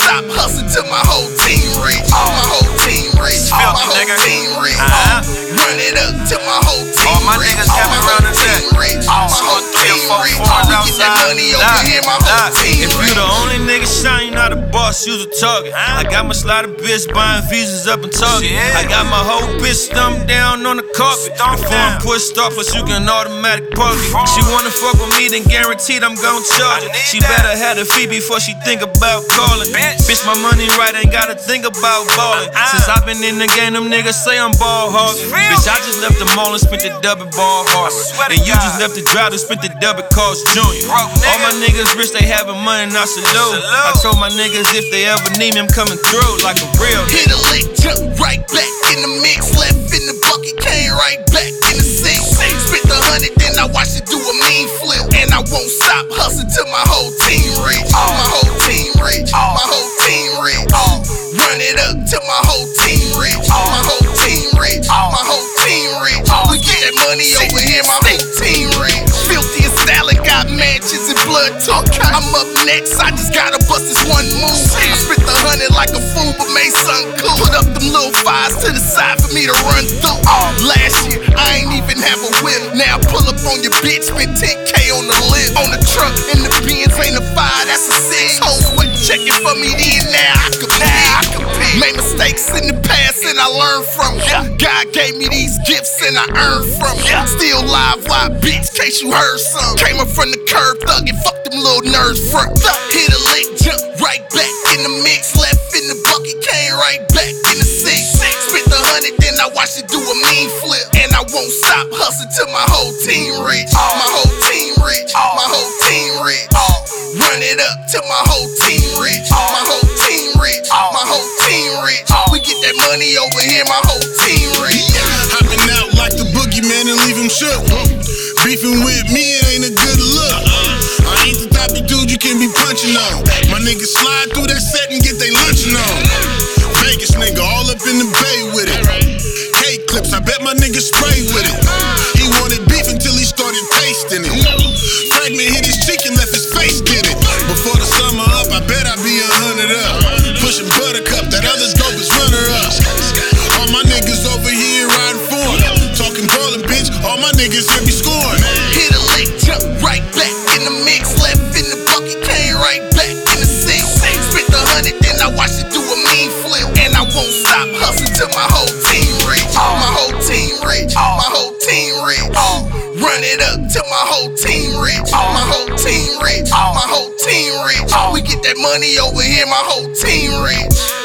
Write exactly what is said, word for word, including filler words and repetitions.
stop hustling till my whole team rich. My whole team rich. My whole team rich. Run it up till my whole team rich. All my niggas got me running that. My whole team rich. We get that money over here, my whole team rich. If you the only nigga shine, you not a boss, you's a target. I got my slider bitch buying visas up in Target. I got my whole bitch stumped down on the carpet. Before I'm pushed off, plus you can automatic park it. She wanna fuck with me, then guaranteed I'm gon' charge it. She better have the fee before she think about calling. Bitch, my money right, ain't gotta think about ballin'. Since I've been in the game, them niggas say I'm ball hogging. Bitch, I just left the mall and spent the dub at Ball Harbor. And you just left the drive and spent the dub at Carl's Junior All my niggas rich, they having money, not salute. I told my niggas if they ever need me, I'm coming through like a real nigga. Hit a lick, jump right back in the mix. Left in the bucket, came right back in the six. Spent the hundred, then I watched it do a mean flip. And I won't stop hustling till my whole team rich. My whole team rich. My whole team rich. Run it up till my whole team rich. My whole team rich. My whole team rich. We get that money over here, my whole team rich. Filthy and Stalin got mansions and blood talk. I'm up next, I just gotta bust this one move. I spent the hundred like a fool, but made something cool. Put up them little fives to the side for me to run through. Last year, I ain't even have a whip. Now pull up on your bitch, spend ten K on the lip. On the truck, and the Benz ain't a five, that's a six. Hoes wasn't checking for me then, now I can pick. Made mistakes in the past and I learned from it. God gave me these gifts and I earned from it. Still live, why bitch, case you heard some. Came up from the curb, thug and fuck them little nerves front. Hit a lick, jump right back in the mix. Left in the bucket, came right back in the six. Spent the hundred, then I watched it do a mean flip. And I won't stop hustling till my whole team rich. My whole team rich. My whole team rich. Run it up till my whole team rich. My whole team rich. My whole team rich. We get that money over here, my whole team rich. Hopping out like the boogeyman and leave him shook. Beefing with me, it ain't a good look. I ain't the type of dude you can be punching on. My niggas slide through that set and get they luncheon on. Vegas nigga all up in the bay with it. K-clips, I bet my nigga spray with it. He wanted beef until he started tasting it. Fragment hit his cheek and left his face get it. Before the summer up, I bet I be a hundred up. Pushing Buttercup, that other's dope is runner up. All my niggas over here riding for him. Talking ballin', bitch, all my niggas here be scoring. Hit a lick, jump right back in the mix. Left in the bucket, came right back in the six. Spent the hundred, then I watched it do a mean flip. And I won't stop hustling till my whole team rich. My whole team rich. My whole team rich. Run it up till my whole team rich. My whole team rich. My whole team rich. We get that money over here, my whole team rich.